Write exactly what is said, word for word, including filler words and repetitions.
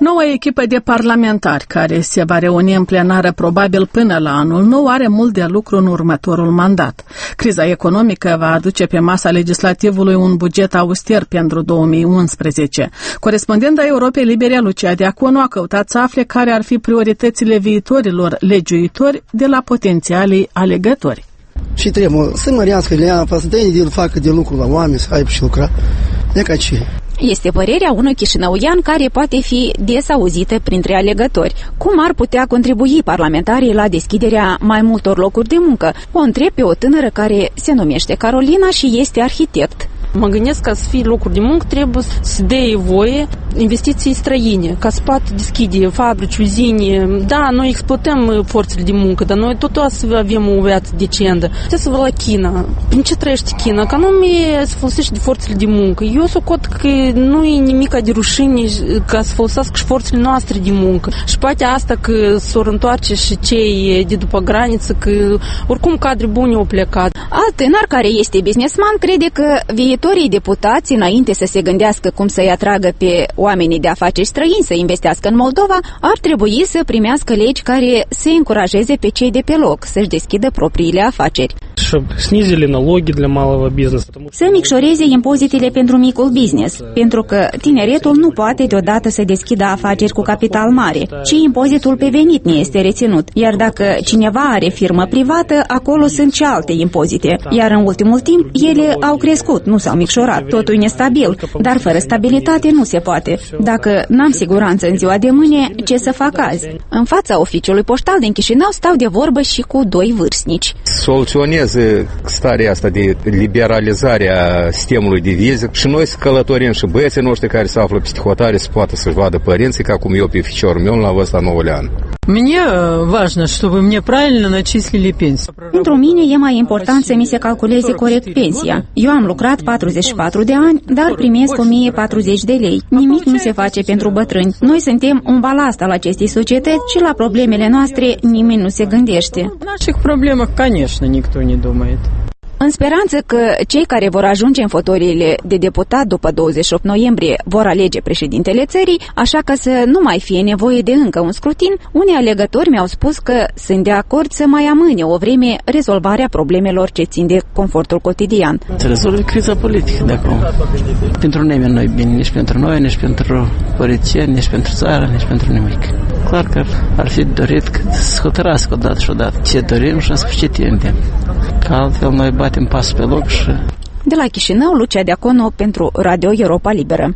Noua echipă de parlamentari, care se va reuni în plenară probabil până la anul nou, are mult de lucru în următorul mandat. Criza economică va aduce pe masa legislativului un buget auster pentru două mii unsprezece. Corespondenta Europei Libere, Lucia Diaconu, a căutat să afle care ar fi prioritățile viitorilor legiuitori de la potențialii alegători. Și trebuie să mărească leapa, să dea de facă de lucru la oameni, să aibă și lucra. E ca ce. Este părerea unui chișinăuian care poate fi des auzită printre alegători. Cum ar putea contribui parlamentarii la deschiderea mai multor locuri de muncă? O întreb pe o tânără care se numește Carolina și este arhitect. Mă gândesc ca să fie locuri de muncă, trebuie să dea voie investiții străine, ca să poată deschide fabrici, uzine. Da, noi exploatăm forțele de muncă, dar noi tot o să avem o viață decentă. Ce să vă la China? Prin ce trăiește China? Ca nume să folosește de forțele de muncă. Eu socot că nu e nimic de rușine ca să folosească și forțele noastre de muncă. Și poate asta că s-or întoarce și cei de după graniță, că oricum cadre bune au plecat. Alt tânăr care este businessman crede că viitorii deputați, înainte să se gândească cum să-i atragă pe oamenii de afaceri străini să investească în Moldova, ar trebui să primească legi care să încurajeze pe cei de pe loc să-și deschidă propriile afaceri. Să micșoreze impozitele pentru micul business, pentru că tineretul nu poate deodată să deschidă afaceri cu capital mare, ci impozitul pe venit ne este reținut. Iar dacă cineva are firmă privată, acolo sunt și alte impozite. Iar în ultimul timp, ele au crescut, nu s-au micșorat. Totul e nestabil, dar fără stabilitate nu se poate. Dacă n-am siguranță în ziua de mâine, ce să fac azi? În fața oficiului poștal din Chișinău stau de vorbă și cu doi vârstnici. Soluționeze starea asta de liberalizare a sistemului de vize și noi să călătorim și băieții noștri care se află peste hotare să poată să-și vadă părinții, ca cum eu pe ficiorul meu la vârsta nouă ani. Мне важно, чтобы мне правильно начислили пенсию. Pentru mine e mai important să mi se calculeze corect pensia. Eu am lucrat patruzeci și patru de ani, dar primesc o mie patruzeci de lei. Nimic nu se face pentru bătrâni. Noi suntem un balast al acestei societăți și la problemele noastre nimeni nu se gândește. В наших проблемах, конечно, никто не думает. În speranță că cei care vor ajunge în fotoliile de deputat după douăzeci și opt noiembrie vor alege președintele țării, așa că să nu mai fie nevoie de încă un scrutin, unii alegători mi-au spus că sunt de acord să mai amâne o vreme rezolvarea problemelor ce țin de confortul cotidian. Să rezolve criza politică de acum. Pentru nimeni nu e bine, nici pentru noi, nici pentru părinții, nici pentru țară, nici pentru nimic. Clar că ar fi dorit să hotărască odată și odată ce dorim și în ce tindem. Că altfel noi batem pasul pe loc și... De la Chișinău, Lucia Diaconu pentru Radio Europa Liberă.